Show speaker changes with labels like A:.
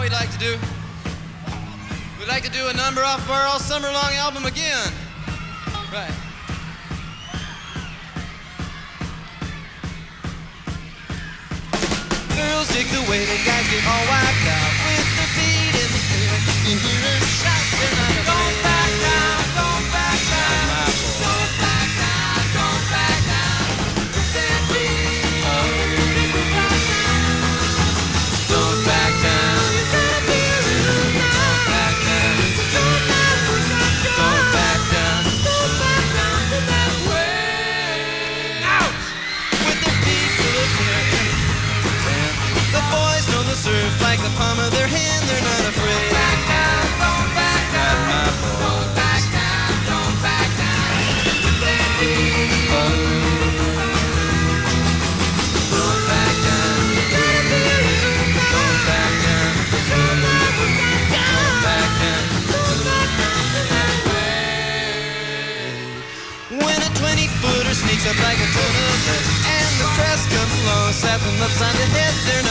A: we'd like to do? We'd like to do a number off our All Summer Long album again. Right. Girls dig the way the guys get all wiped out with their feet in the air. You hear them shout, they're not afraid. Don't back down, don't back down. Don't back down, don't back down. Don't back down. Don't back down. Don't back down. Don't back down. Way out. With their feet full of hair. The boys know the surf like the palm of their hand. They're not afraid. Don't back down. Don't back down. Don't back down. Don't back down. With their feet. Don't back down. Don't back down. Don't back down. When a 20-footer sneaks up like a ton of lead and the press comes along, slap them upside the head, they're not